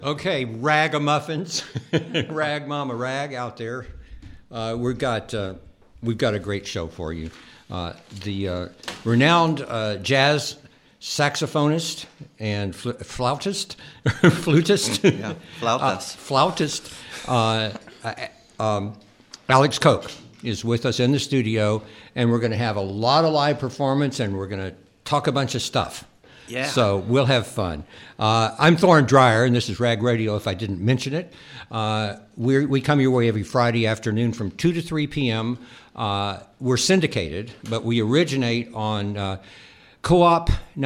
Okay, ragamuffins, rag mama rag out there. We've got a great show for you. The renowned jazz saxophonist and flautist, Alex Koch is with us in the studio, and we're going to have a lot of live performance, and we're going to talk a bunch of stuff. Yeah. So we'll have fun. I'm Thorne Dreyer, and this is Rag Radio, if I didn't mention it. We come your way every Friday afternoon from 2 to 3 p.m. We're syndicated, but we originate on Co-op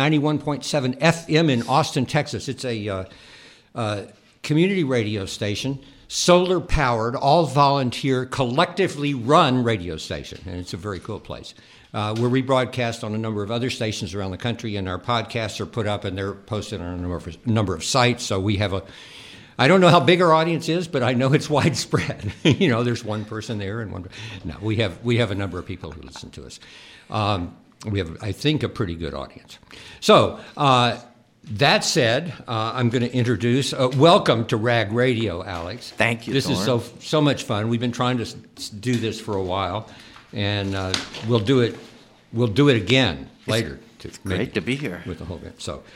91.7 FM in Austin, Texas. It's a community radio station, solar-powered, all-volunteer, collectively run radio station, and it's a very cool place. We're rebroadcast on a number of other stations around the country, and our podcasts are put up and they're posted on a number of sites. So we have I don't know how big our audience is, but I know it's widespread. There's one person there and one. No, we have a number of people who listen to us. We have, I think, a pretty good audience. So that said, I'm going to introduce. Welcome to Rag Radio, Alex. Thank you. This is so much fun. We've been trying to do this for a while. And we'll do it again later. It's great to be here with the whole band. So,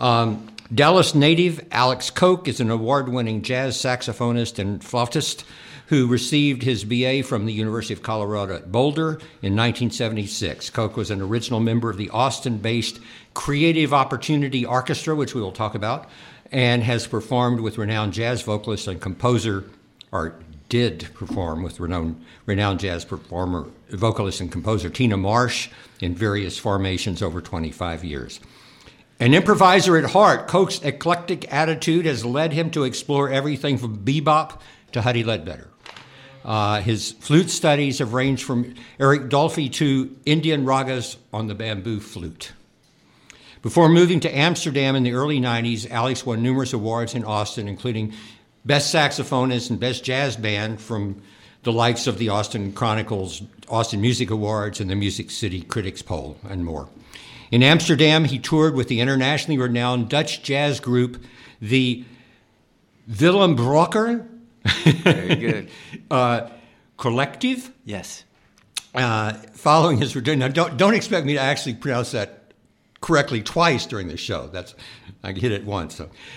Dallas native Alex Koch is an award-winning jazz saxophonist and flautist who received his BA from the University of Colorado at Boulder in 1976. Koch was an original member of the Austin-based Creative Opportunity Orchestra, which we will talk about, and has performed with renowned jazz vocalist and composer, or did perform with renowned jazz performer, vocalist, and composer Tina Marsh in various formations over 25 years. An improviser at heart, Koch's eclectic attitude has led him to explore everything from bebop to Huddie Ledbetter. His flute studies have ranged from Eric Dolphy to Indian ragas on the bamboo flute. Before moving to Amsterdam in the early 90s, Alex won numerous awards in Austin, including Best Saxophonist and Best Jazz Band from the likes of the Austin Chronicles, Austin Music Awards, and the Music City Critics Poll, and more. In Amsterdam, he toured with the internationally renowned Dutch jazz group, the Willem Brokker. Very good. Collective. Yes. Following his return, now don't expect me to actually pronounce that correctly twice during the show. I hit it once,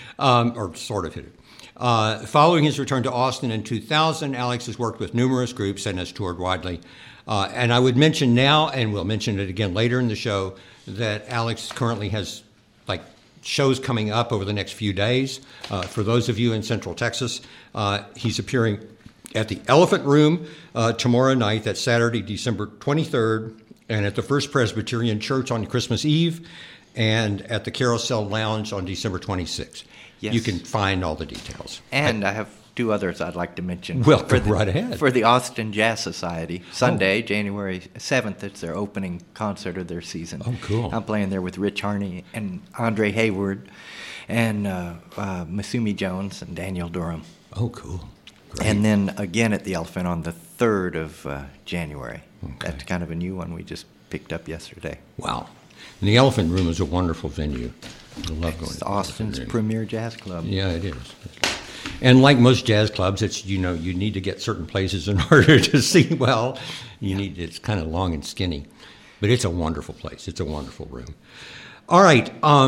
or sort of hit it. Following his return to Austin in 2000, Alex has worked with numerous groups and has toured widely. And I would mention now, and we'll mention it again later in the show, that Alex currently has shows coming up over the next few days. For those of you in Central Texas, he's appearing at the Elephant Room tomorrow night. That's Saturday, December 23rd, and at the First Presbyterian Church on Christmas Eve, and at the Carousel Lounge on December 26th. Yes. You can find all the details. And I have two others I'd like to mention. Well, go right ahead. For the Austin Jazz Society, Sunday, January 7th, it's their opening concert of their season. Oh, cool. I'm playing there with Rich Harney and Andre Hayward and Masumi Jones and Daniel Durham. Oh, cool. Great. And then again at the Elephant on the 3rd of January. Okay. That's kind of a new one we just picked up yesterday. Wow. And the Elephant Room is a wonderful venue. I love going It's to Austin's premier jazz club. Yeah, it is. And like most jazz clubs, it's you need to get certain places in order to see well. It's kind of long and skinny, but it's a wonderful place. It's a wonderful room. All right,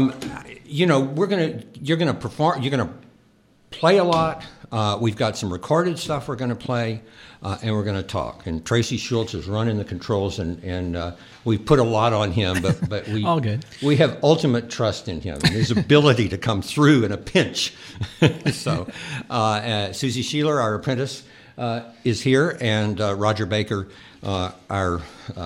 you're gonna perform. You're gonna play a lot. We've got some recorded stuff we're gonna play, and we're gonna talk. And Tracy Schultz is running the controls, and we put a lot on him, but we all good. We have ultimate trust in him and his ability to come through in a pinch. So, Susie Sheeler, our apprentice, is here, and Roger Baker, our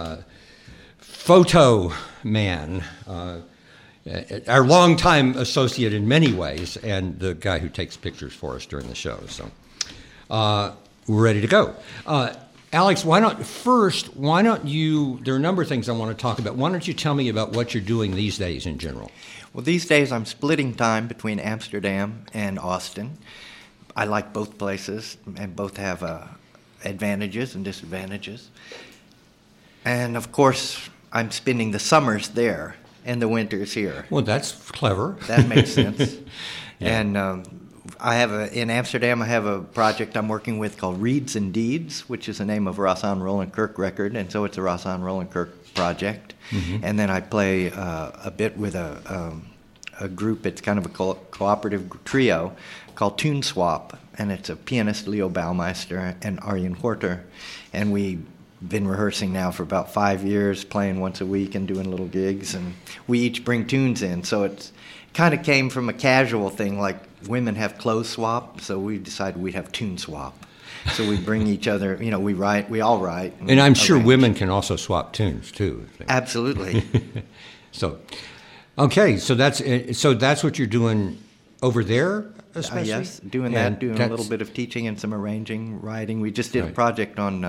photo man, our longtime associate in many ways, and the guy who takes pictures for us during the show. So, we're ready to go. Alex, why don't you, there are a number of things I want to talk about. Why don't you tell me about what you're doing these days in general? Well, these days I'm splitting time between Amsterdam and Austin. I like both places, and both have advantages and disadvantages. And, of course, I'm spending the summers there and the winters here. Well, that's clever. That makes sense. Yeah. And in Amsterdam, I have a project I'm working with called Reeds and Deeds, which is the name of a Rossan Roland Kirk record, and so it's a Rossan Roland Kirk project. Mm-hmm. And then I play a bit with a group. It's kind of a cooperative trio called Tune Swap, and it's a pianist, Leo Baumeister, and Arjen Horter, and we've been rehearsing now for about 5 years, playing once a week and doing little gigs, and we each bring tunes in, so it's kind of came from a casual thing, like women have clothes swap, so we decided we'd have tune swap. So we bring each other, we all write. And I'm sure women can also swap tunes too. Absolutely. So, okay, so that's what you're doing over there, especially? Yes, doing a little bit of teaching and some arranging, writing. We just did a project on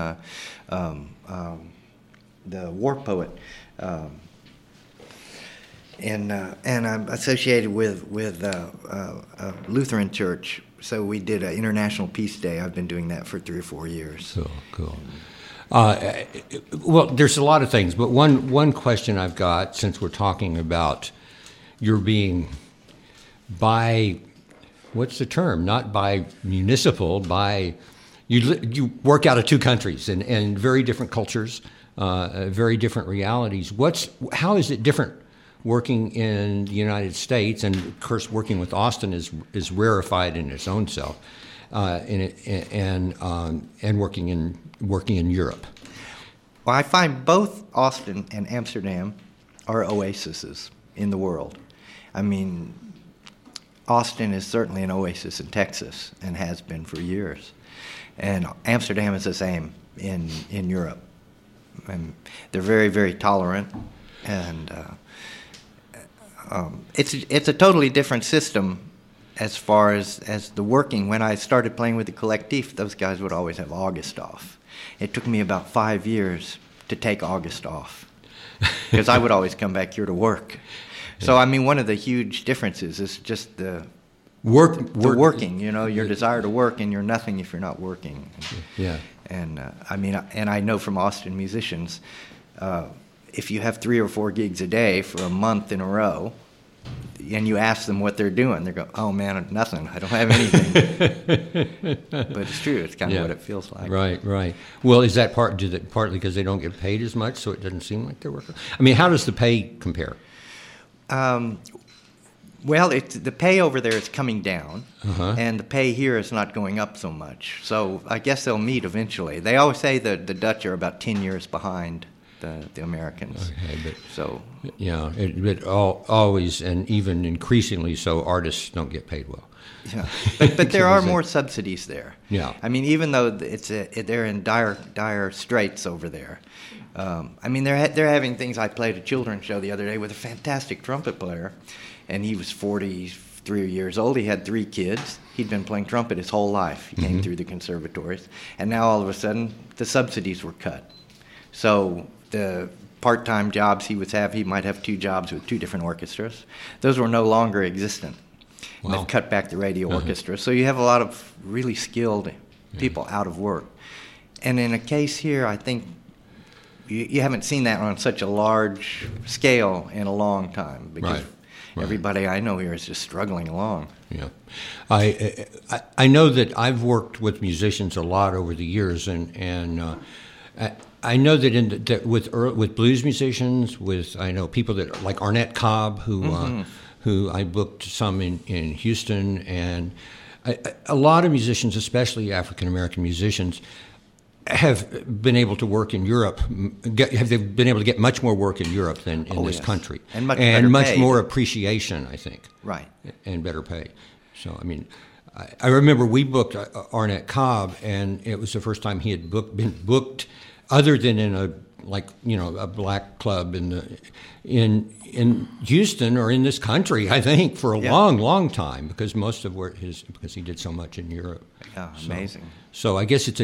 the war poet. And I'm associated with a Lutheran church, so we did an International Peace Day. I've been doing that for 3 or 4 years. Cool. Well, there's a lot of things, but one question I've got, since we're talking about your being what's the term? Not by municipal, you work out of 2 countries and very different cultures, very different realities. How is it different working in the United States, and of course working with Austin is rarefied in its own self, and working in Europe? Well, I find both Austin and Amsterdam are oases in the world. I mean, Austin is certainly an oasis in Texas and has been for years, and Amsterdam is the same in Europe. And they're very, very tolerant, and it's a totally different system as far as the working. When I started playing with the Collectif, those guys would always have August off. It took me about 5 years to take August off because I would always come back here to work. So, I mean, one of the huge differences is just the working, your desire to work, and you're nothing if you're not working. Yeah. And I know from Austin musicians, if you have 3 or 4 gigs a day for a month in a row, and you ask them what they're doing, they go, "Oh man, nothing. I don't have anything." But it's true. It's kind of what it feels like. Right. Well, is that partly because they don't get paid as much, so it doesn't seem like they're working? I mean, how does the pay compare? Well, the pay over there is coming down, and the pay here is not going up so much. So I guess they'll meet eventually. They always say that the Dutch are about 10 years behind the Americans. Okay, so yeah, always, and even increasingly so, artists don't get paid well. Yeah, but there are more subsidies there. Yeah, I mean, even though they're in dire straits over there. I mean, they're having things. I played a children's show the other day with a fantastic trumpet player, and he was 43 years old. He had 3 kids. He'd been playing trumpet his whole life. He came through the conservatories, and now all of a sudden the subsidies were cut. So the part-time jobs he might have 2 jobs with 2 different orchestras. Those were no longer existent. Wow. And they've cut back the radio orchestra. So you have a lot of really skilled people out of work. And in a case here, I think you haven't seen that on such a large scale in a long time, because everybody I know here is just struggling along. Yeah, I know that I've worked with musicians a lot over the years, and I know that with blues musicians, I know people that like Arnett Cobb, who I booked some in Houston, and a lot of musicians, especially African American musicians, have been able to work in Europe. Have been able to get much more work in Europe than in this country, and much more appreciation, I think. Right, and better pay. So I mean, I remember we booked Arnett Cobb, and it was the first time he had been booked, other than in a black club in Houston or in this country, I think, for a long time, because most of because he did so much in Europe. Yeah, amazing. So I guess it's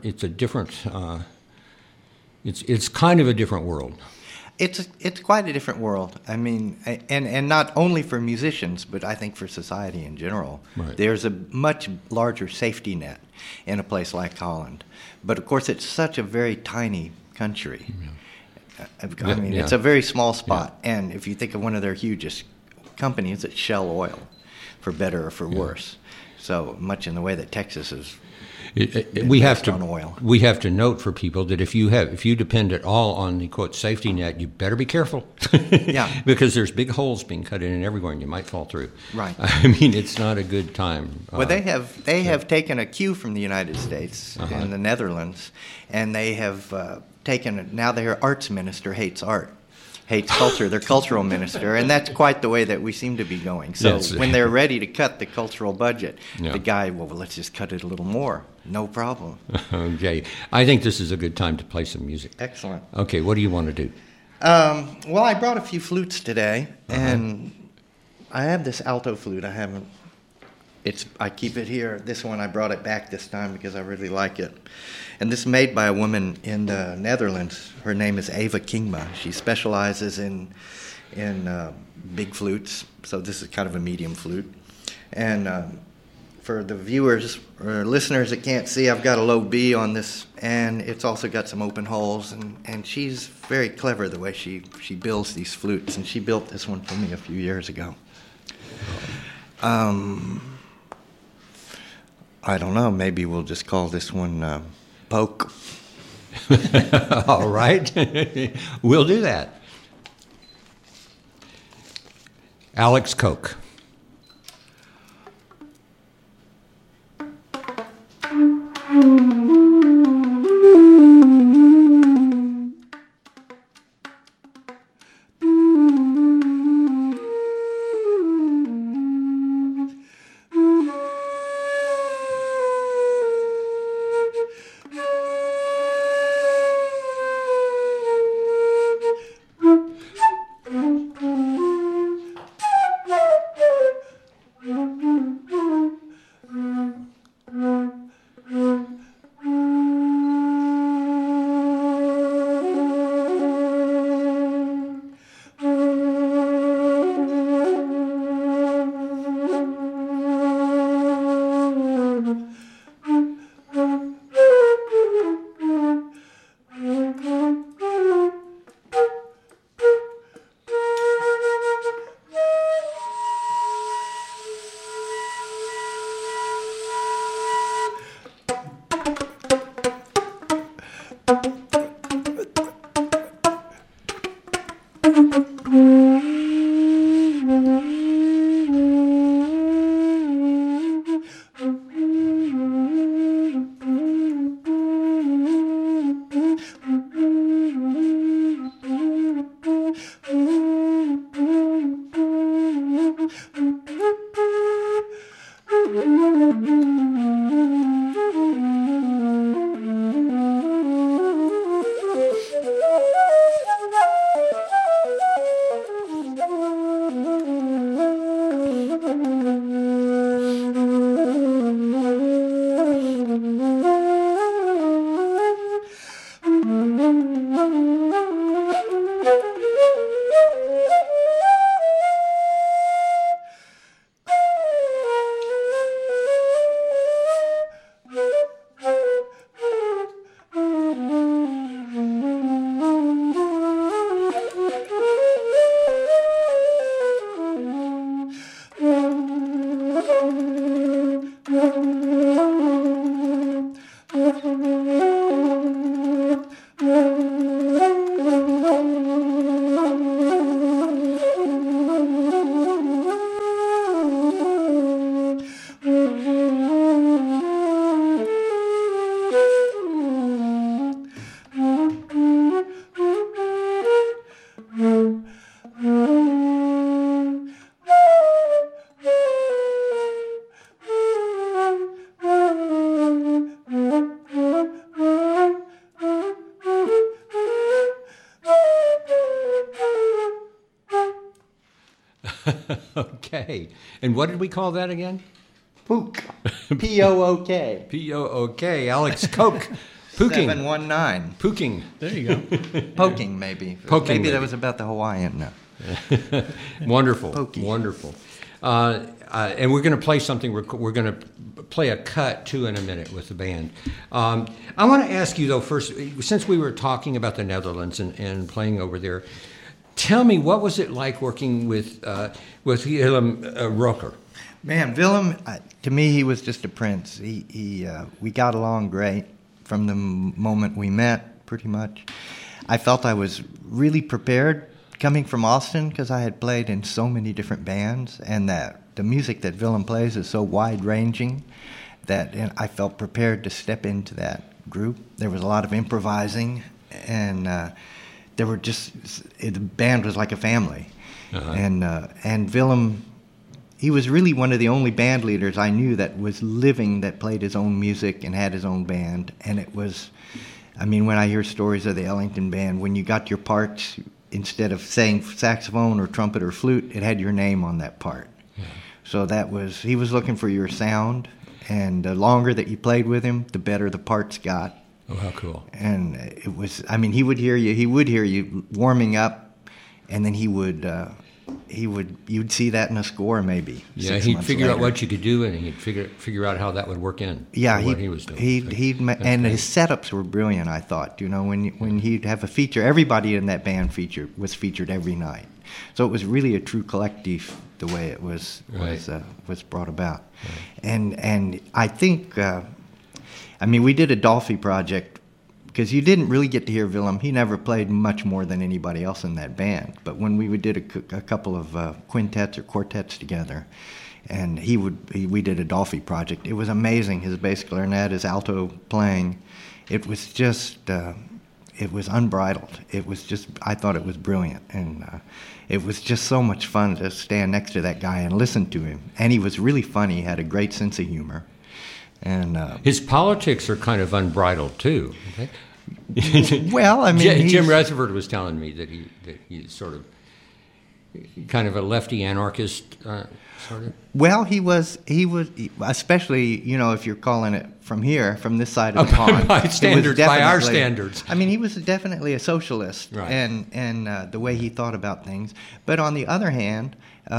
kind of a different world. It's quite a different world. I mean, and not only for musicians, but I think for society in general. Right. There's a much larger safety net in a place like Holland. But of course, it's such a very tiny country. I mean, it's a very small spot. Yeah. And if you think of one of their hugest companies, it's Shell Oil, for better or for worse. So much in the way that Texas is. We have on oil. We have to note for people that if you depend at all on the quote safety net, you better be careful. Yeah. Because there's big holes being cut in and everywhere, and you might fall through. Right. I mean, it's not a good time. Well, they have taken a cue from the United States and the Netherlands, and they have taken. Now their arts minister hates art. Hates culture, their cultural minister, and that's quite the way that we seem to be going. So Yes. when they're ready to cut the cultural budget, Yeah. the guy, well, let's just cut it a little more. No problem. Okay. I think this is a good time to play some music. Excellent. Okay, what do you want to do? Well, I brought a few flutes today, and I have this alto flute. I keep it here. This one, I brought it back this time because I really like it. And this is made by a woman in the Netherlands. Her name is Eva Kingma. She specializes in big flutes, so this is kind of a medium flute. And for the viewers or listeners that can't see, I've got a low B on this, and it's also got some open holes. And she's very clever the way she builds these flutes, and she built this one for me a few years ago. I don't know. Maybe we'll just call this one Poke. All right. We'll do that. Alex Koch. Okay. And what did we call that again? Pook. P-O-O-K. P-O-O-K. Alex Koch. Pooking. 719. Pooking. There you go. Poking, maybe. Poking, maybe maybe. that was about the Hawaiian. No. Wonderful. Pokey. Wonderful. And we're going to play something. We're going to play a cut, too, in a minute with the band. I want to ask you, though, first, since we were talking about the Netherlands and playing over there, tell me, what was it like working with Willem Roker? Man, Willem, to me, he was just a prince. We got along great from the moment we met, pretty much. I felt I was really prepared coming from Austin because I had played in so many different bands, and that the music that Willem plays is so wide-ranging that I felt prepared to step into that group. There was a lot of improvising, and there were the band was like a family. Uh-huh. And Willem, he was really one of the only band leaders I knew that was living, that played his own music and had his own band. And it was, I mean, when I hear stories of the Ellington band, when you got your parts, instead of saying saxophone or trumpet or flute, it had your name on that part. Yeah. So he was looking for your sound, and the longer that you played with him, the better the parts got. Oh, how cool. And it was, I mean, he would hear you warming up, and then you'd see that in a score maybe. Yeah, he'd figure out what you could do, and he'd figure out how that would work in. Yeah, what he was doing. And his setups were brilliant. I thought, when he'd have a feature, everybody in that band was featured every night. So it was really a true collective the way it was brought about. Right. And I think, we did a Dolphy project. Because you didn't really get to hear Willem. He never played much more than anybody else in that band. But when we did a couple of quintets or quartets together, and we did a Dolphy project, it was amazing. His bass clarinet, his alto playing, it was just, it was unbridled. It was just, I thought it was brilliant. And it was just so much fun to stand next to that guy and listen to him. And he was really funny. He had a great sense of humor. And his politics are kind of unbridled too. Okay? Well, I mean, Jim Rutherford was telling me that he's sort of kind of a lefty anarchist, sort of. Well, he was especially, if you're calling it from this side of the pond. By our standards. I mean, he was definitely a socialist, right. and the way he thought about things. But on the other hand,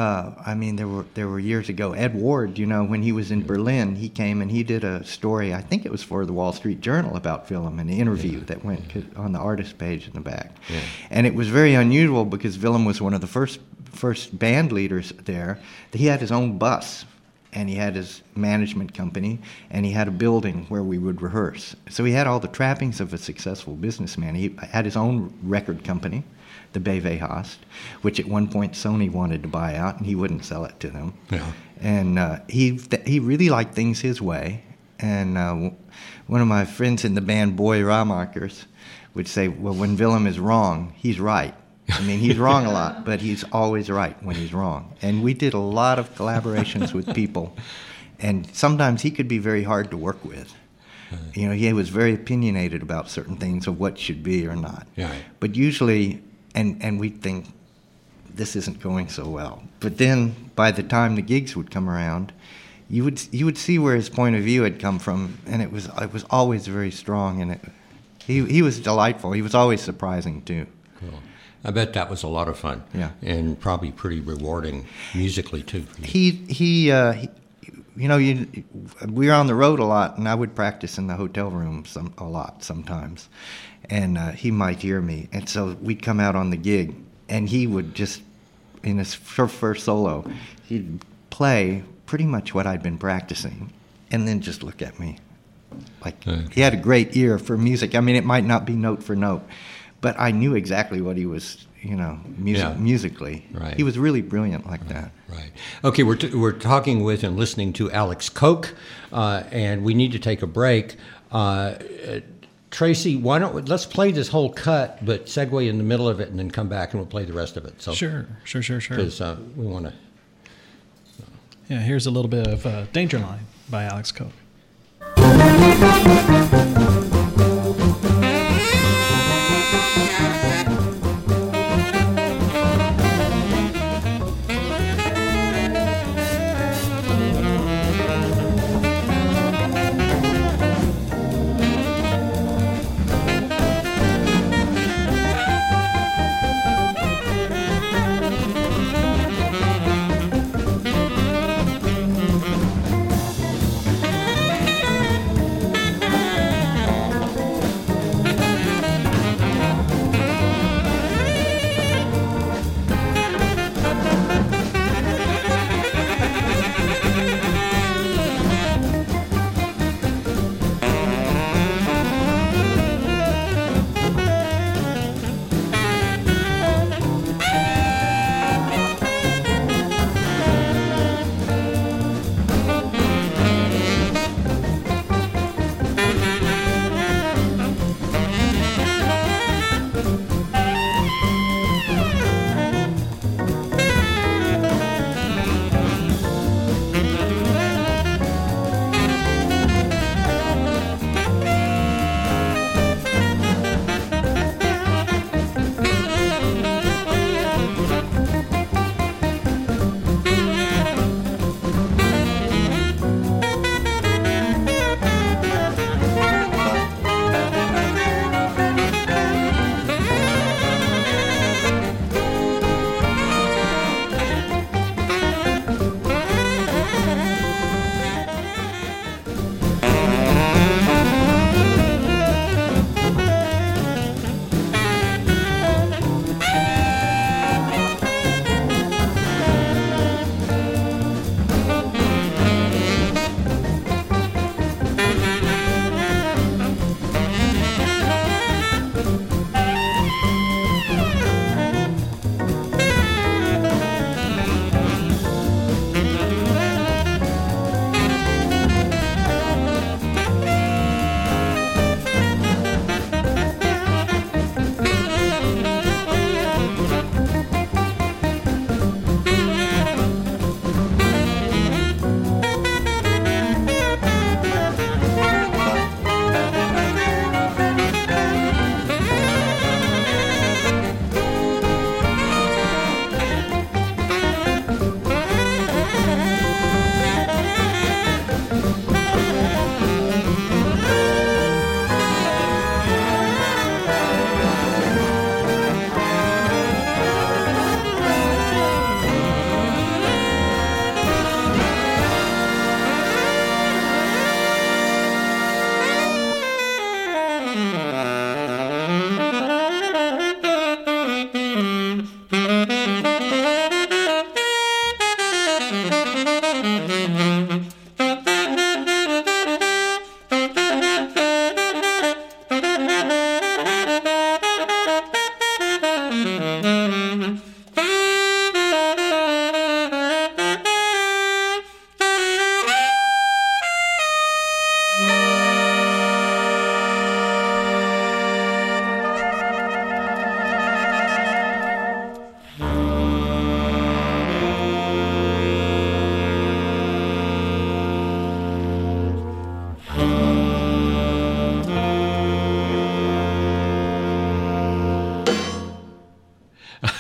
there were years ago, Ed Ward, when he was in Berlin, he came and he did a story, I think it was for the Wall Street Journal, about Willem, an interview that went on the artist page in the back. Yeah. And it was very unusual because Willem was one of the first band leaders there. He had his own bus, and he had his management company, and he had a building where we would rehearse. So he had all the trappings of a successful businessman. He had his own record company, the BV Hast, which at one point Sony wanted to buy out, and he wouldn't sell it to them. Yeah. And he really liked things his way. And one of my friends in the band, Boy Ramakers, would say, well, when Willem is wrong, he's right. I mean, he's wrong a lot, but he's always right when he's wrong. And we did a lot of collaborations with people, and sometimes he could be very hard to work with. He was very opinionated about certain things of what should be or not. Yeah. But usually, and we'd think, this isn't going so well. But then, by the time the gigs would come around, you would see where his point of view had come from, and it was always very strong, and he was delightful. He was always surprising, too. Cool. I bet that was a lot of fun. Yeah. And probably pretty rewarding musically, too. We were on the road a lot, and I would practice in the hotel room a lot sometimes. And he might hear me. And so we'd come out on the gig, and he would just, in his first solo, he'd play pretty much what I'd been practicing, and then just look at me. He had a great ear for music. I mean, it might not be note for note, but I knew exactly what he was, musically. Right. He was really brilliant like that. Right. Okay, we're talking with and listening to Alex Koch, and we need to take a break. Tracy, let's play this whole cut, but segue in the middle of it, and then come back and we'll play the rest of it. So Sure. Because we want to. Yeah, here's a little bit of Danger Line by Alex Koch.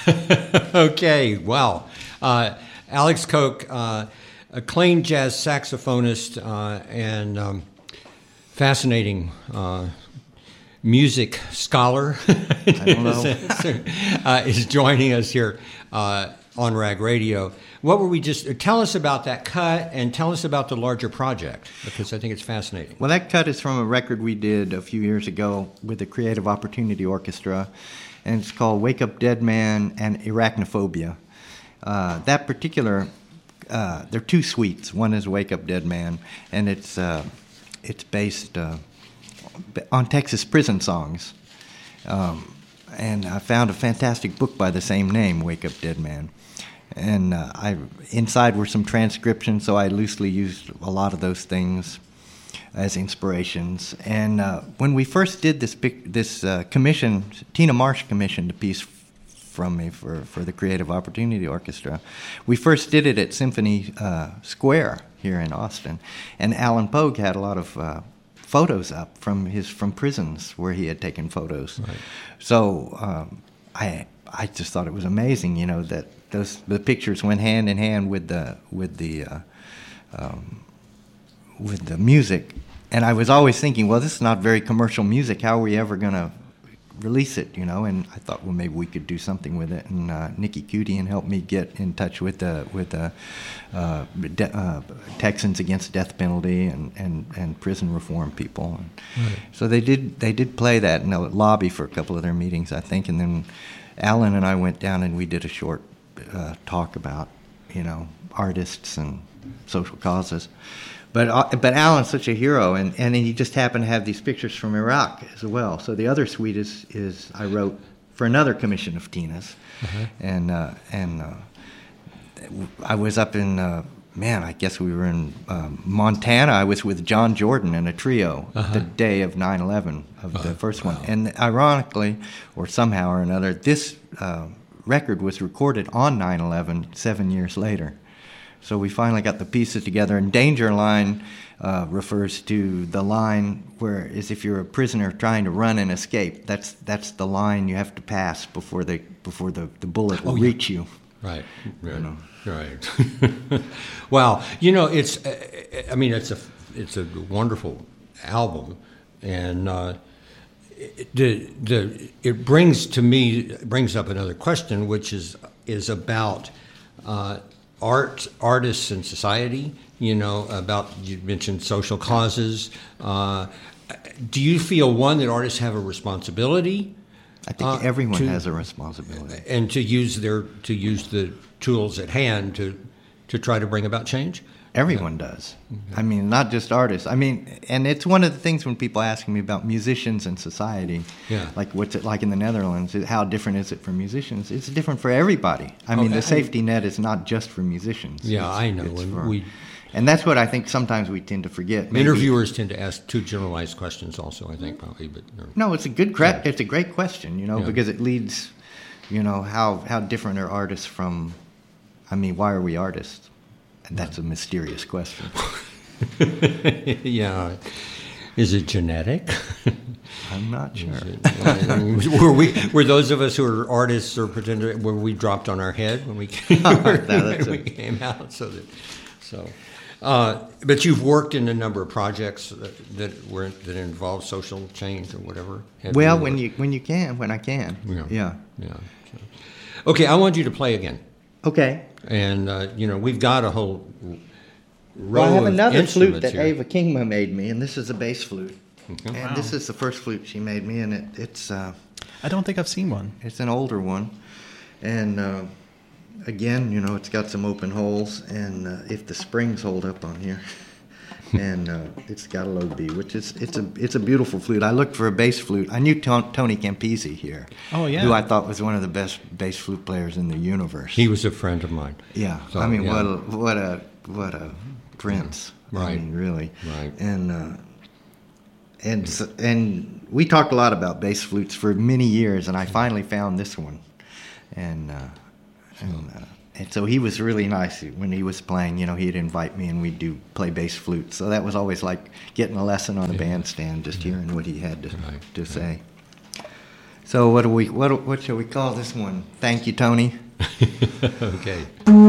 Okay, wow. Alex Koch, acclaimed jazz saxophonist and fascinating music scholar, I don't know. is joining us here on Rag Radio. What were we just? Tell us about that cut and tell us about the larger project, because I think it's fascinating. Well, that cut is from a record we did a few years ago with the Creative Opportunity Orchestra, and it's called Wake Up Dead Man and Arachnophobia. That particular, there are two suites. One is Wake Up Dead Man, and it's based on Texas prison songs. And I found a fantastic book by the same name, Wake Up Dead Man. And inside were some transcriptions, so I loosely used a lot of those things as inspirations. And when we first did this commission, Tina Marsh commissioned a piece from me for the Creative Opportunity Orchestra. We first did it at Symphony Square here in Austin, and Alan Pogue had a lot of photos up from prisons where he had taken photos. Right. So I just thought it was amazing, that the pictures went hand in hand with the music. And I was always thinking, well, this is not very commercial music. How are we ever going to release it, And I thought, well, maybe we could do something with it. And Nikki Kudian helped me get in touch with Texans Against Death Penalty and prison reform people. Right. So they did play that in the lobby for a couple of their meetings, I think. And then Alan and I went down and we did a short talk about, artists and social causes. But Alan's such a hero, and he just happened to have these pictures from Iraq as well. So the other suite is I wrote for another commission of Tina's, and I was up in I guess we were in Montana. I was with John Jordan and a trio the day of 9/11 of the first one, and ironically, or somehow or another, this record was recorded on 9/11 7 years later. So we finally got the pieces together, and Danger Line refers to the line where, as if you're a prisoner trying to run and escape. That's the line you have to pass before the bullet will reach you. Right. Right. Wow. It's a wonderful album, and it brings up another question, which is about artists and society. You mentioned social causes. Do you feel, one, that artists have a responsibility? I think everyone has a responsibility, and to use the tools at hand to try to bring about change. Everyone does. Mm-hmm. I mean, not just artists. I mean, and it's one of the things when people ask me about musicians and society. Yeah. Like, what's it like in the Netherlands? How different is it for musicians? It's different for everybody. I mean, the safety net is not just for musicians. Yeah, I know. And that's what I think sometimes we tend to forget. Maybe. Interviewers tend to ask too generalized questions also, I think, probably. But no, it's a it's a great question, because it leads, how different are artists from, why are we artists? And that's a mysterious question. Yeah. Is it genetic? I'm not sure. Were those of us who are artists or pretenders, were we dropped on our head when we came, came out? But you've worked in a number of projects that involve social change or whatever. Well, when I can. Yeah. Okay, I want you to play again. Okay. And we've got a whole row I have another flute that here. Ava Kingma made me, and this is a bass flute. Okay. And this is the first flute she made me, and it's. I don't think I've seen one. It's an older one, and again, it's got some open holes, and if the springs hold up on here, and it's got a low B, which it's a beautiful flute. I looked for a bass flute. I knew Tony Campisi here. Oh yeah. Who I thought was one of the best bass flute players in the universe. He was a friend of mine. Yeah. So, what a prince. Right. Really. Right. And we talked a lot about bass flutes for many years, and I finally found this one, and so he was really nice when he was playing. He'd invite me, and we'd play bass flute. So that was always like getting a lesson on a bandstand, just hearing what he had to say. So what shall we call this one? Thank you, Tony. Okay.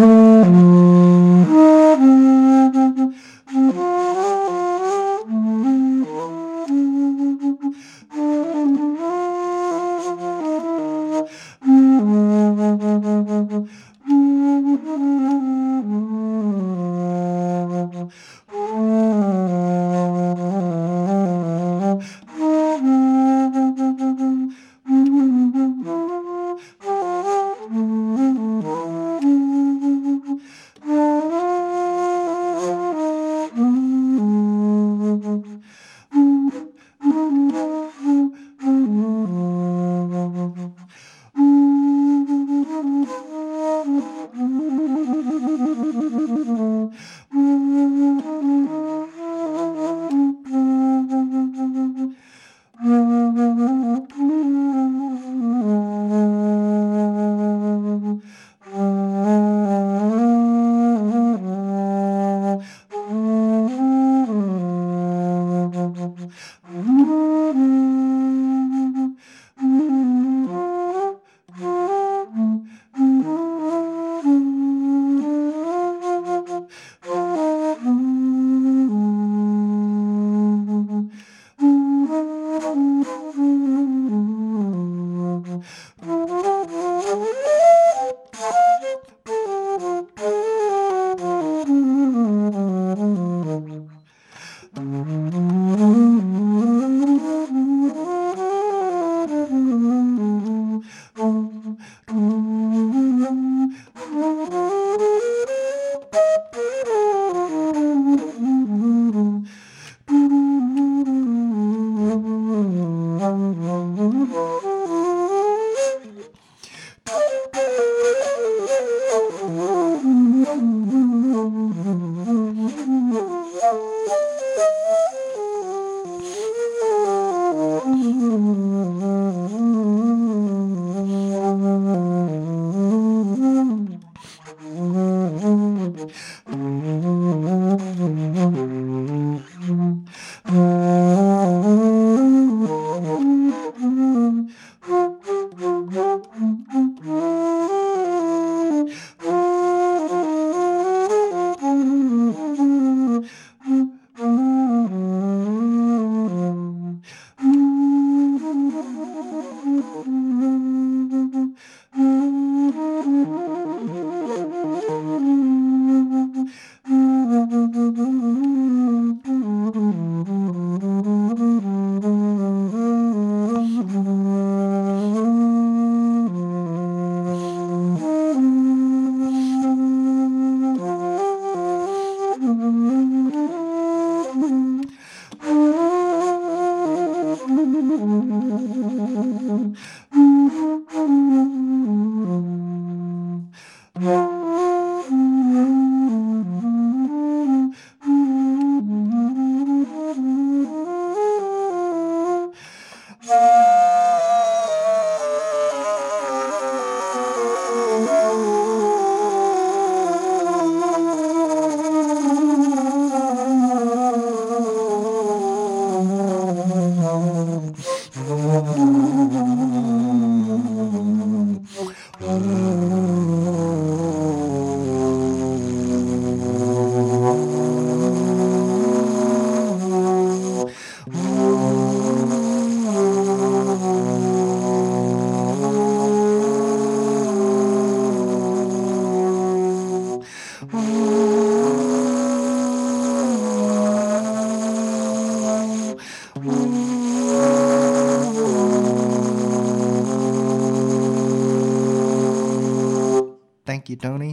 Thank you, Tony.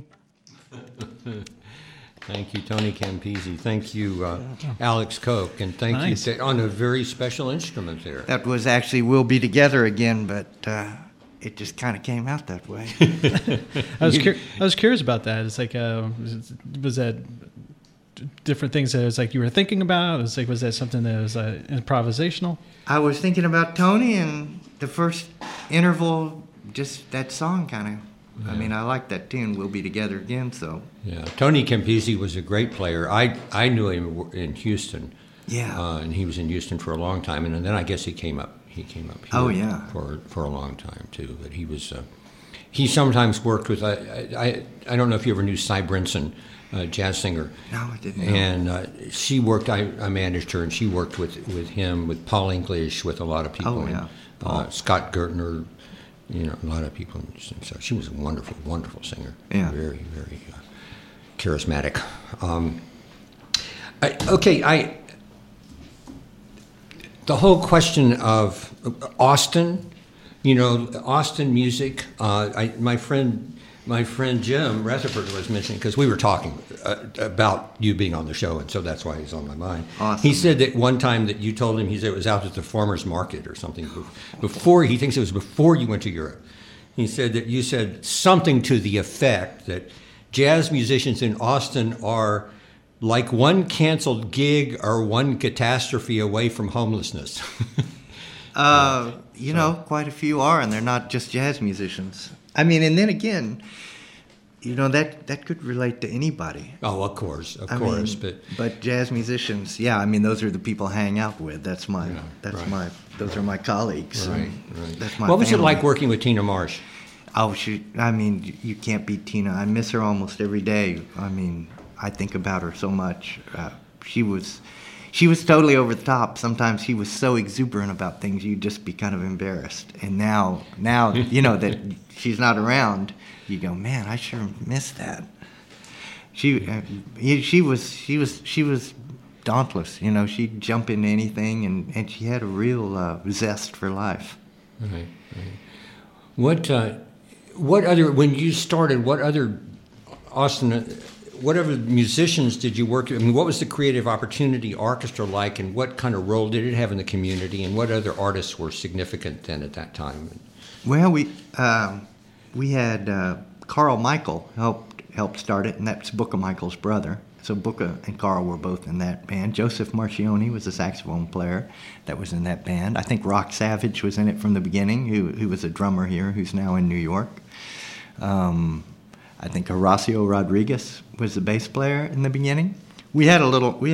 Thank you, Tony Campisi. Thank you, Alex Koch. And thank Nice. you on a very special instrument there. That was actually We'll Be Together Again, but it just kind of came out that way. I was curious about that. It's like, was that different things that it was like you were thinking about? It was like, was that something that was improvisational? I was thinking about Tony, and the first interval, just that song kind of. I mean, I like that tune, We'll Be Together Again, so. Yeah, Tony Campisi was a great player. I knew him in Houston. Yeah. And he was in Houston for a long time, and then I guess he He came up here. Oh, yeah. For a long time too. But he was he sometimes worked with I don't know if you ever knew Cy Brinson, jazz singer. No, I didn't know. And she worked. I managed her, and she worked with him, with Paul English, with a lot of people. Oh, yeah. Scott Gertner, a lot of people. So she was a wonderful, wonderful singer. Yeah. Very, very charismatic. The whole question of Austin, Austin music. My friend Jim Rutherford was mentioning, because we were talking about you being on the show, and so that's why he's on my mind. Awesome. He said that one time that you told him, he said it was out at the farmer's market or something before. He thinks it was before you went to Europe. He said that you said something to the effect that jazz musicians in Austin are like one canceled gig or one catastrophe away from homelessness. Quite a few are, and they're not just jazz musicians. I mean, and then again, that could relate to anybody. Oh, of course, but jazz musicians, yeah, I mean, those are the people I hang out with. Those are my colleagues. Right. That's my What was it family. like working with Tina Marsh? Oh, you can't beat Tina. I miss her almost every day. I mean, I think about her so much. She was totally over the top. Sometimes she was so exuberant about things, you'd just be kind of embarrassed. And now that she's not around, you go, man, I sure miss that. She was dauntless. She'd jump into anything, and she had a real zest for life. Right. What other, when you started, what other musicians did you work with? I mean, what was the Creative Opportunity Orchestra like, and what kind of role did it have in the community, and what other artists were significant then at that time? Well, we had Carl Michael helped start it, and that's Booka Michael's brother. So Booka and Carl were both in that band. Joseph Marchione was a saxophone player that was in that band. I think Rock Savage was in it from the beginning, who was a drummer here, who's now in New York. I think Horacio Rodriguez was the bass player in the beginning. We had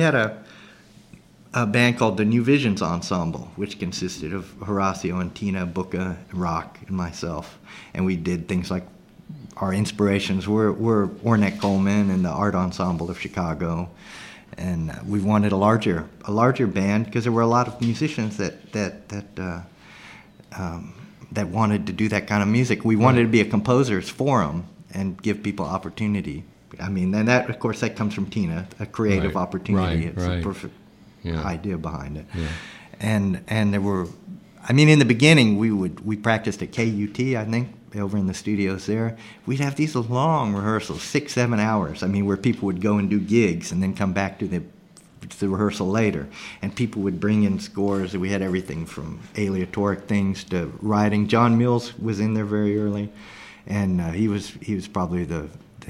a band called the New Visions Ensemble, which consisted of Horacio and Tina, Booka, Rock, and myself. And we did things like, our inspirations were Ornette Coleman and the Art Ensemble of Chicago. And we wanted a larger band, because there were a lot of musicians that wanted to do that kind of music. We wanted to be a composers forum and give people opportunity. I mean, and that, of course, that comes from Tina, a creative opportunity. It's a perfect idea behind it. Yeah. And there were, I mean, in the beginning, we practiced at KUT, I think, over in the studios there. We'd have these long rehearsals, 6-7 hours. I mean, where people would go and do gigs and then come back to the rehearsal later, and people would bring in scores. We had everything from aleatoric things to writing. John Mills was in there very early, and he was probably the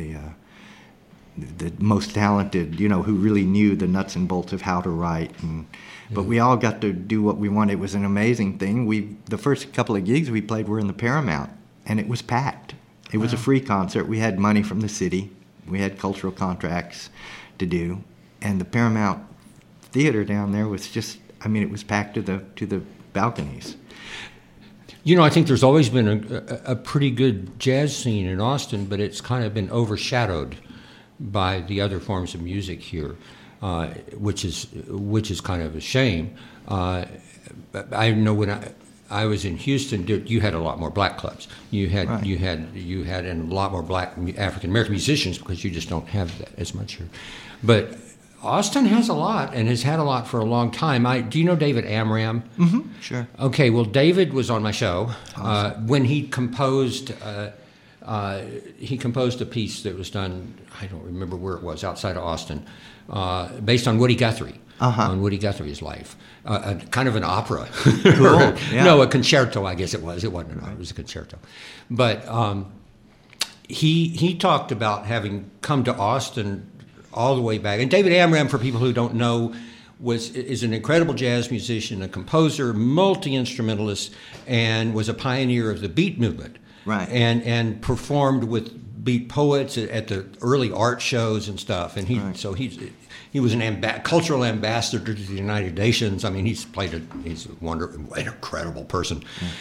most talented, who really knew the nuts and bolts of how to write. But we all got to do what we wanted. It was an amazing thing. The first couple of gigs we played were in the Paramount, and it was packed. It was a free concert. We had money from the city. We had cultural contracts to do, and the Paramount Theater down there was just, I mean, it was packed to the balconies. I think there's always been a pretty good jazz scene in Austin, but it's kind of been overshadowed by the other forms of music here, which is kind of a shame. I know when I was in Houston, you had a lot more black clubs. You had and a lot more black African American musicians, because you just don't have that as much here. But Austin has a lot, and has had a lot for a long time. Do you know David Amram? Mm-hmm, sure. Okay, well, David was on my show when he composed a piece that was done, I don't remember where it was, outside of Austin, based on Woody Guthrie, on Woody Guthrie's life. Kind of an opera. Cool. Yeah. No, a concerto, I guess it was. It wasn't an opera, it was a concerto. But he talked about having come to Austin all the way back. And David Amram, for people who don't know, is an incredible jazz musician, a composer, multi-instrumentalist, and was a pioneer of the beat movement. Right. And performed with beat poets at the early art shows and stuff. And he was an cultural ambassador to the United Nations. I mean, he's an incredible person.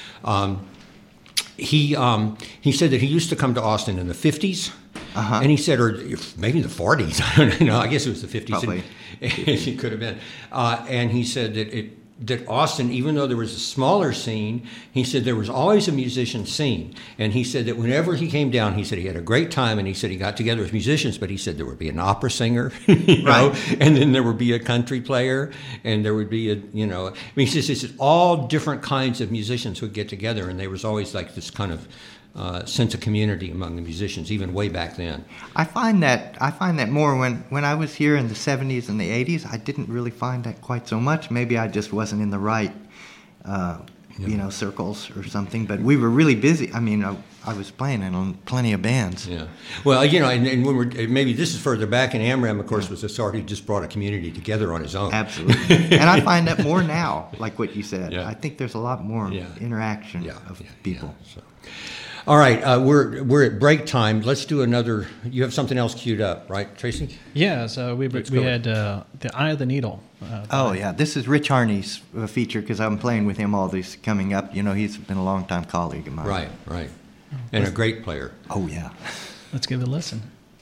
He said that he used to come to Austin in the 50s. And he said, or maybe the 40s, I don't know, I guess it was the 50s. Probably. It could have been. And he said that Austin, even though there was a smaller scene, he said there was always a musician scene. And he said that whenever he came down, he said he had a great time, and he said he got together with musicians, but he said there would be an opera singer, you know, and then there would be a country player, and there would be he said all different kinds of musicians would get together, and there was always like this kind of sense of community among the musicians, even way back then. I find that more when I was here in the 70s and the 80s. I didn't really find that quite so much. Maybe I just wasn't in the right, circles or something. But we were really busy. I mean, I was playing in plenty of bands. Yeah. Well, and when maybe this is further back, and Amram, of course, was a sort who just brought a community together on his own. Absolutely. And I find that more now, like what you said. Yeah. I think there's a lot more interaction of people. So. All right, we're at break time. Let's do another. You have something else queued up, right, Tracy? Yeah. So we had The Eye of the Needle. This is Rich Harney's feature because I'm playing with him all this coming up. You know, he's been a longtime colleague of mine. Right, and a great player. Oh yeah. Let's give it a listen.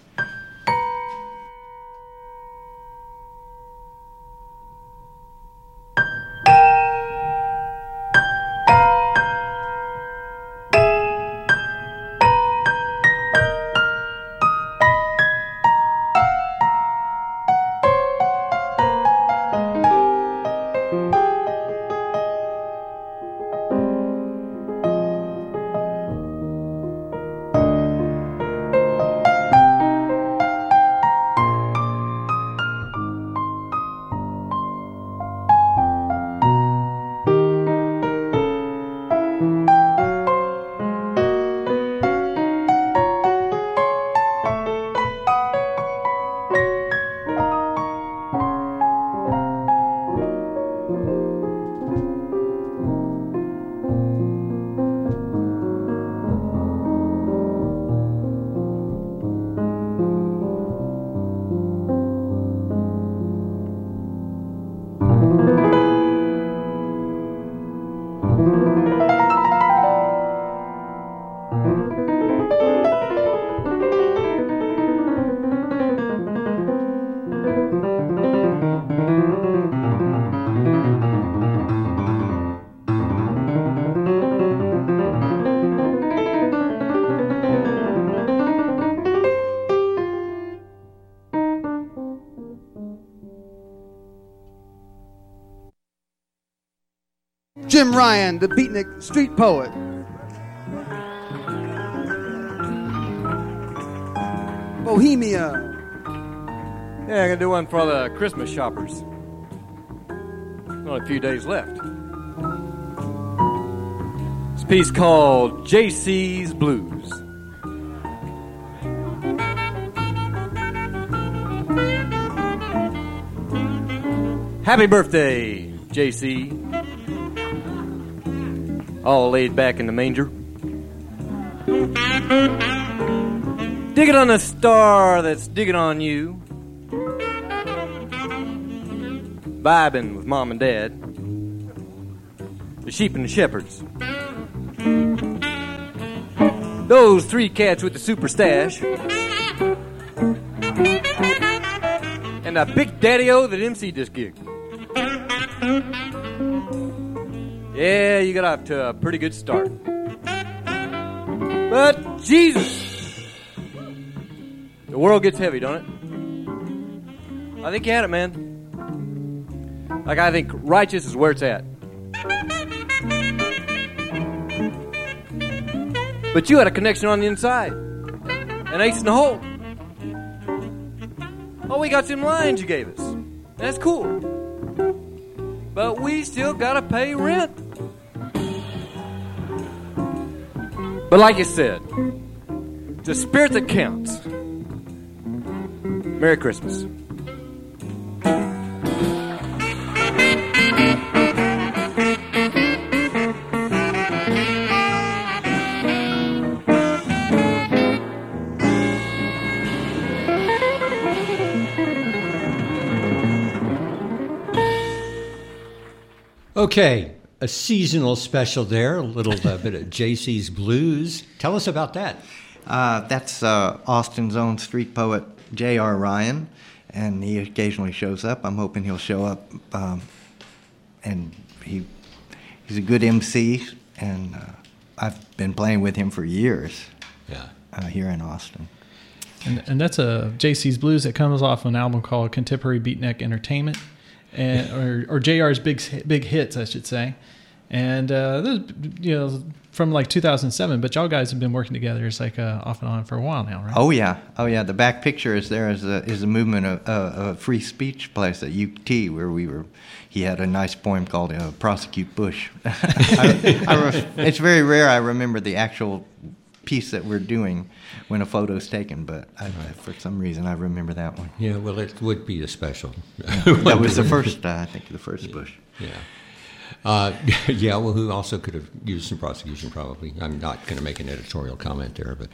Jim Ryan, the Beatnik street poet. Bohemia. Yeah, I'm going to do one for all the Christmas shoppers. Only a few days left. It's a piece called JC's Blues. Happy birthday, JC. All laid back in the manger. Digging on the star that's digging on you. Vibing with mom and dad. The sheep and the shepherds. Those three cats with the super stash. And a big daddy-o that MC this gig. Yeah, you got off to a pretty good start. But Jesus, the world gets heavy, don't it? I think you had it, man. Like, I think righteous is where it's at. But you had a connection on the inside. An ace in the hole. Oh, we got some lines you gave us. That's cool. But we still gotta pay rent. But like you said, it's the spirit that counts. Merry Christmas. Okay, a seasonal special there, a little bit of JC's Blues. Tell us about that. That's Austin's own street poet, J.R. Ryan, and he occasionally shows up. I'm hoping he'll show up, and he's a good MC, and I've been playing with him for years. Yeah. Here in Austin. And that's a JC's Blues that comes off an album called Contemporary Beatnik Entertainment, and or JR's big hits, I should say. And from like 2007, but y'all guys have been working together. It's like off and on for a while now, right? Oh yeah. The back picture is there is a movement of a free speech place at UT where we were. He had a nice poem called "Prosecute Bush." It's very rare I remember the actual piece that we're doing when a photo's taken, but for some reason I remember that one. Yeah, well, it would be a special. That was the first, I think, the first Bush. Yeah. Yeah, well, who also could have used some prosecution, probably. I'm not going to make an editorial comment there, but,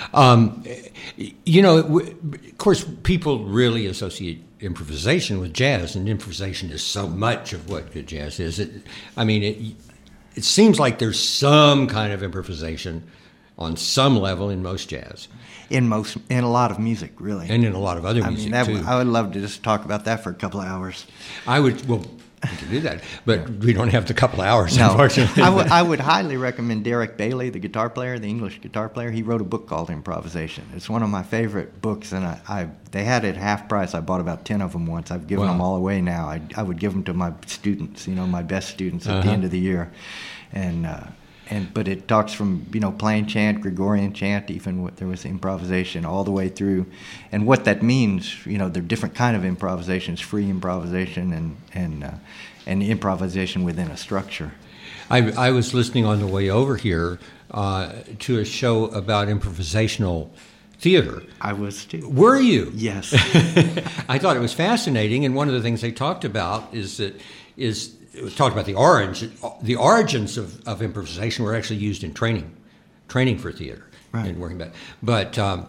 of course, people really associate improvisation with jazz, and improvisation is so much of what good jazz is. It seems like there's some kind of improvisation on some level in most jazz. In a lot of music, really. And in a lot of other music, too. I would love to just talk about that for a couple of hours. We can do that, but we don't have the couple of hours, unfortunately. I would highly recommend Derek Bailey, the guitar player, the English guitar player. He wrote a book called Improvisation. It's one of my favorite books, and they had it half price. I bought about 10 of them once. I've given them all away now. I would give them to my students, my best students at the end of the year. But it talks from plain chant, Gregorian chant, even there was improvisation all the way through, and what that means. There are different kind of improvisations: free improvisation and improvisation within a structure. I was listening on the way over here to a show about improvisational theater. I was too. Were you? Yes. I thought it was fascinating, and one of the things they talked about it was talked about the origins of improvisation were actually used in training for theater, right. And working back. But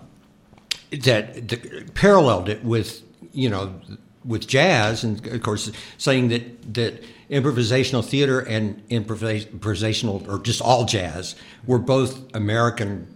that paralleled it with jazz, and of course saying that improvisational theater and improvisational, or just all jazz, were both American,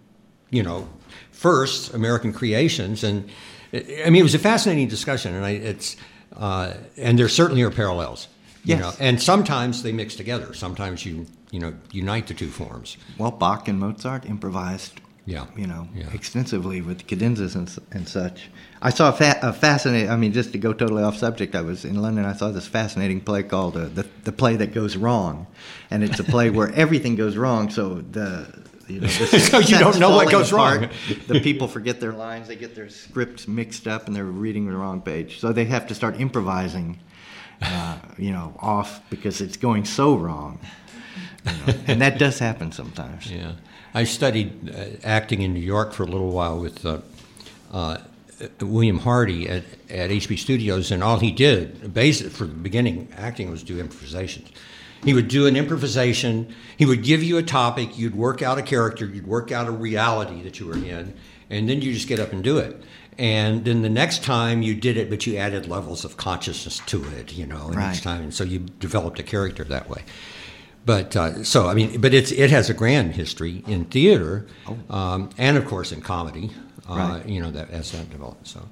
first American creations, and it was a fascinating discussion, and and there certainly are parallels. Yes. And sometimes they mix together. Sometimes you unite the two forms. Well, Bach and Mozart improvised, extensively with cadenzas and such. I saw a fascinating. Just to go totally off subject, I was in London. I saw this fascinating play called the Play That Goes Wrong, and it's a play where everything goes wrong. So so you don't know what goes wrong. The people forget their lines. They get their scripts mixed up, and they're reading the wrong page. So they have to start improvising. Off because it's going so wrong, and that does happen sometimes. Yeah, I studied acting in New York for a little while with William Hardy at HB Studios, and all he did, basically for the beginning, acting was do improvisations. He would do an improvisation. He would give you a topic. You'd work out a character. You'd work out a reality that you were in, and then you just get up and do it. And then the next time you did it, but you added levels of consciousness to it, right. Each time, and so you developed a character that way. But but it has a grand history in theater, and of course in comedy. Right. That as that developed. So,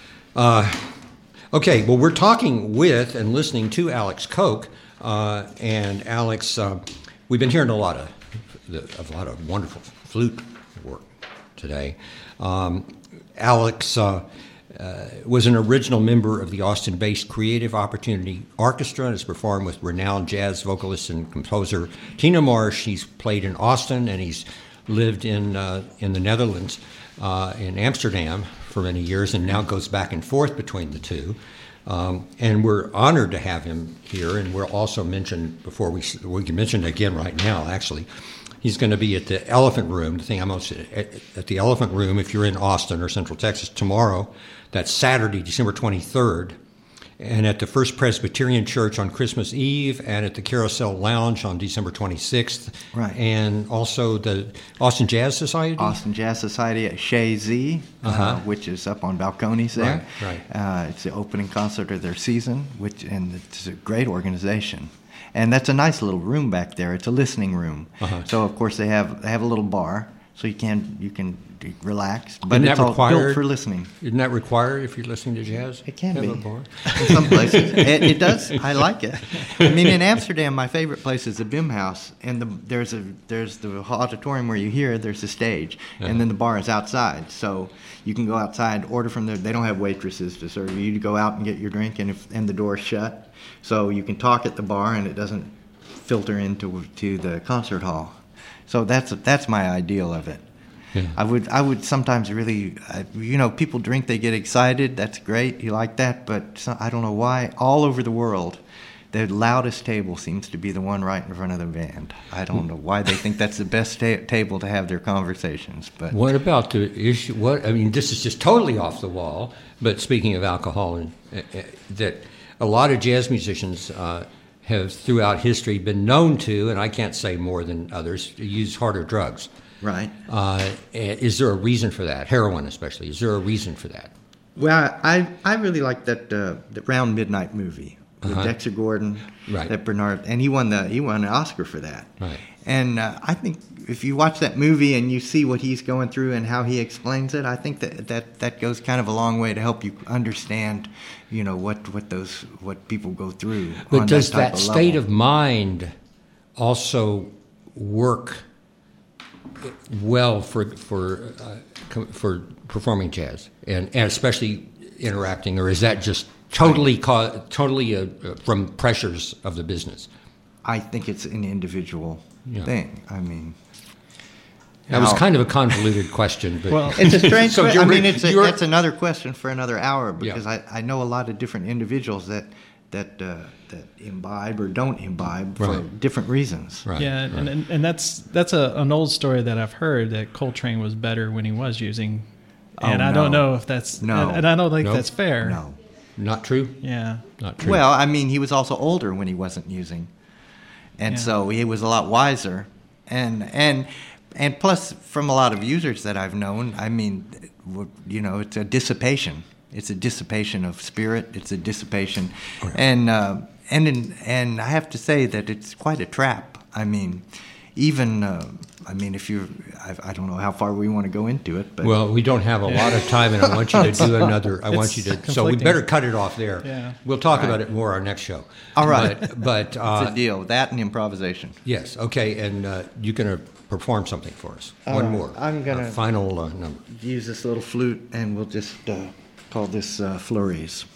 okay. Well, we're talking with and listening to Alex Koch, and Alex. We've been hearing a lot of wonderful flute work today. Alex was an original member of the Austin-based Creative Opportunity Orchestra and has performed with renowned jazz vocalist and composer Tina Marsh. He's played in Austin, and he's lived in the Netherlands, in Amsterdam for many years, and now goes back and forth between the two. And we're honored to have him here, and we'll also mention, before we can mention it again right now, actually, he's going to be at the Elephant Room, at the Elephant Room if you're in Austin or Central Texas tomorrow. That's Saturday, December 23rd and at the First Presbyterian Church on Christmas Eve, and at the Carousel Lounge on December 26th. Right. And also the Austin Jazz Society? Austin Jazz Society at Chez Z, which is up on balconies there. Right. It's the opening concert of their season, and it's a great organization. And that's a nice little room back there. It's a listening room. So of course they have a little bar, so you can relax. But Isn't it's that all required? built for listening. Isn't that required if you're listening to jazz? It can Have be. a bar? In some places. It does. I like it. I mean, in Amsterdam, my favorite place is the Bim House, and there's the auditorium where you hear. There's the stage, and then the bar is outside. So you can go outside, order from there. They don't have waitresses to serve you. You go out and get your drink, and the door's shut, so you can talk at the bar, and it doesn't filter into the concert hall. So that's my ideal of it. Yeah. I would sometimes really, people drink, they get excited. That's great. You like that, but I don't know why. All over the world, the loudest table seems to be the one right in front of the band. I don't know why they think that's the best table to have their conversations. But what about the issue? This is just totally off the wall. But speaking of alcohol, and that a lot of jazz musicians have throughout history been known to, and I can't say more than others, to use harder drugs. Right. Is there a reason for that? Heroin, especially. Is there a reason for that? Well, I really like that the Round Midnight movie with Dexter Gordon, Right. that Bernard, and he won an Oscar for that. Right. And I think if you watch that movie and you see what he's going through and how he explains it, I think that goes kind of a long way to help you understand, what people go through. But on does that type that of state level. of mind also work well for performing jazz and especially interacting, or is that just totally from pressures of the business? I think it's an individual thing. I mean, That was kind of a convoluted question, but Well, it's a strange. So question. That's another question for another hour, because Yeah. I know a lot of different individuals that imbibe or don't imbibe for Right. different reasons. Right. Yeah, right. and that's an old story that I've heard, that Coltrane was better when he was using, and I don't know if that's and I don't think that's fair. No. Not true. Yeah. Not true. Well, I mean, he was also older when he wasn't using, and so he was a lot wiser, and plus, from a lot of users that I've known, I mean, it's a dissipation. It's a dissipation of spirit. It's a dissipation, and I have to say that it's quite a trap. I mean, even if you, I don't know how far we want to go into it, but well, we don't have a lot of time, and I want you to do another. I want you to. So we conflicting. better cut it off there. Yeah. We'll talk about it more our next show. All right. But it's a deal. That and improvisation. yes, okay, and you're going to perform something for us. One more. I'm gonna- Our final number. Use this little flute, and we'll just call this Flurries.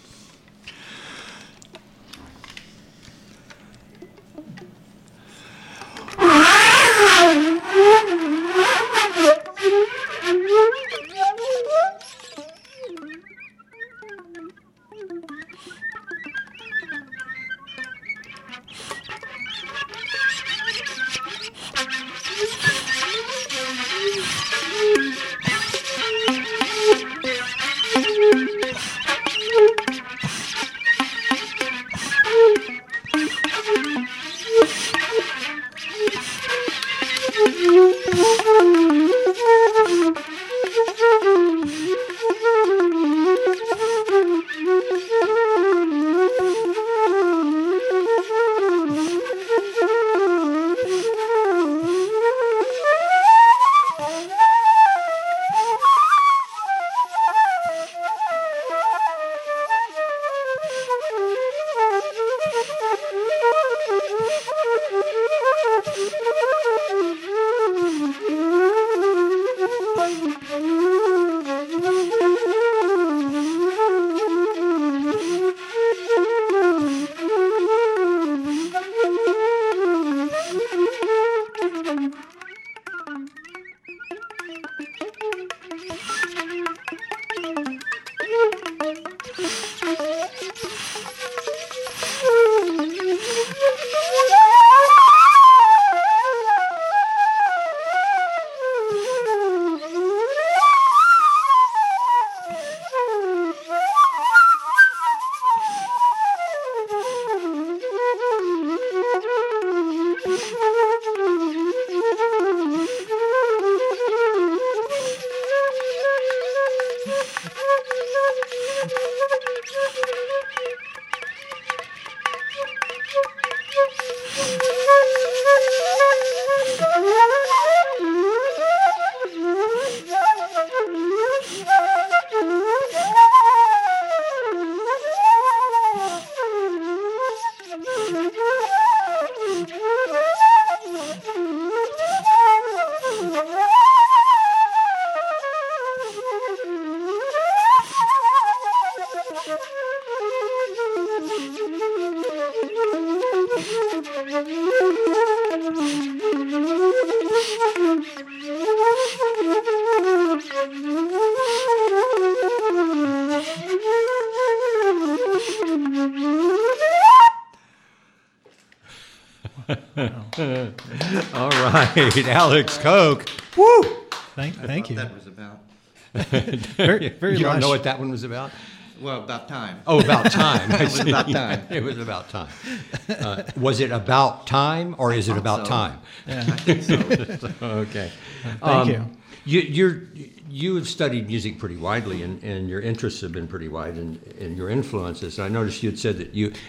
All right, Alex Koch. Woo! Thank you. That was about. Very You don't lush. know what that one was about? Well, about time. Oh, about time. It was about time. It was about time. Was it about time, or is it about so. time? Yeah. I think so. Okay. Thank you. You have studied music pretty widely, and your interests have been pretty wide, and your influences. I noticed you had said that you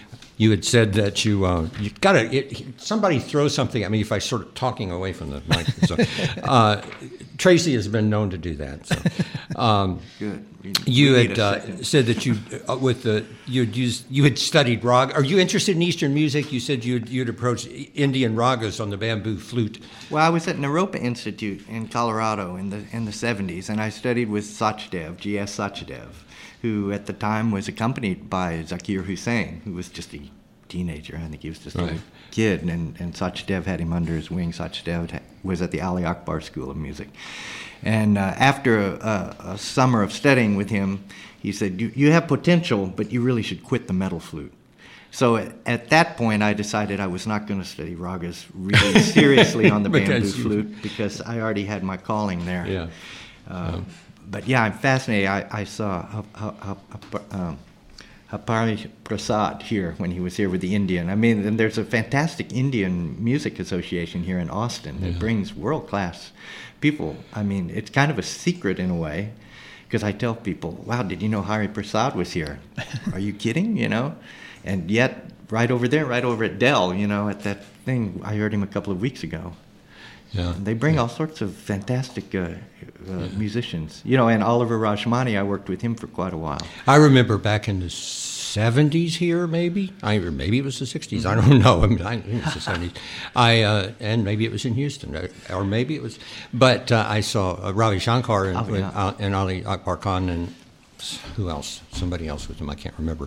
got to. Somebody throw something at me if I start talking away from the mic. So, Tracy has been known to do that. So, Good. you We need had a second. said that you had studied raga. Are you interested in Eastern music? You said you'd approached Indian ragas on the bamboo flute. Well, I was at Naropa Institute in Colorado in the 70s, and I studied with Sachdev, G.S. Sachdev, who at the time was accompanied by Zakir Hussain, who was just a teenager. I think he was just Right. a kid, and Sachdev had him under his wing. Sachdev was at the Ali Akbar School of Music. And after a summer of studying with him, he said, you have potential, but you really should quit the metal flute. So at that point, I decided I was not going to study ragas really seriously on the bamboo Because you- flute because I already had my calling there. Yeah. But yeah, I'm fascinated. I saw Hapari Prasad here when he was here with the Indian. I mean, and there's a fantastic Indian music association here in Austin that brings world-class people. I mean, it's kind of a secret in a way because I tell people, wow, did you know Hari Prasad was here? Are you kidding, you know? And yet, right over there, right over at Dell, you know, at that thing, I heard him a couple of weeks ago. Yeah. They bring all sorts of fantastic musicians. You know, and Oliver Rajmani, I worked with him for quite a while. I remember back in the 70s here, maybe, or maybe it was the 60s. I don't know. I mean, I think it was the 70s. And maybe it was in Houston, or maybe it was. But I saw Ravi Shankar and Ali Akbar Khan, and who else? Somebody else with him. I can't remember.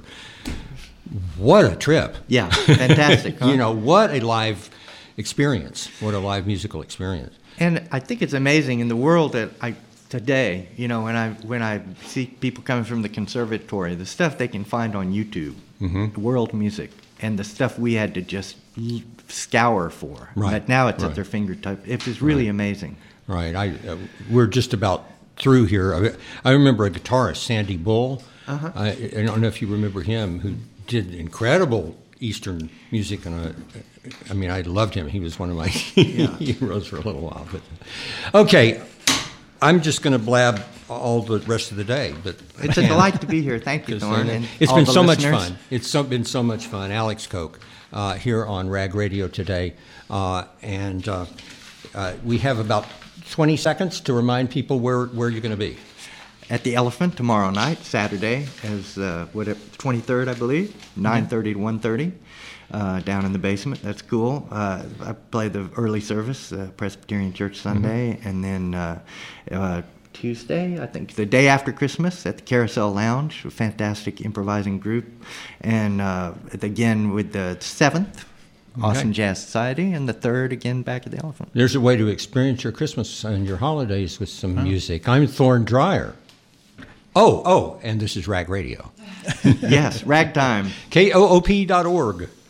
What a trip! Yeah, fantastic. Huh? You know, what a live experience. What a live musical experience. And I think it's amazing in the world that today, you know, when I see people coming from the conservatory, the stuff they can find on YouTube, world music, and the stuff we had to just scour for. Right. But now it's Right. at their fingertip. It was really amazing. Right. We're just about through here. I remember a guitarist, Sandy Bull. I don't know if you remember him, who did incredible Eastern music, and I mean, I loved him. He was one of my heroes for a little while. But okay, I'm just going to blab all the rest of the day. But It's a delight to be here. Thank you, Thorne. And it's all been the so much listeners. fun. It's been so much fun. Alex Koch here on Rag Radio today, and we have about 20 seconds to remind people where you're going to be. At the Elephant tomorrow night, Saturday, as 23rd, I believe, 9:30 to 1:30, down in the basement. That's cool. I play the early service, Presbyterian Church Sunday, and then Tuesday, I think, the day after Christmas, at the Carousel Lounge, a fantastic improvising group, and again with the 7th. Austin Jazz Society, and the 3rd again back at the Elephant. There's a way to experience your Christmas and your holidays with some music. I'm Thorne Dreyer. Oh, and this is Rag Radio. Yes, ragtime. KOOP.org.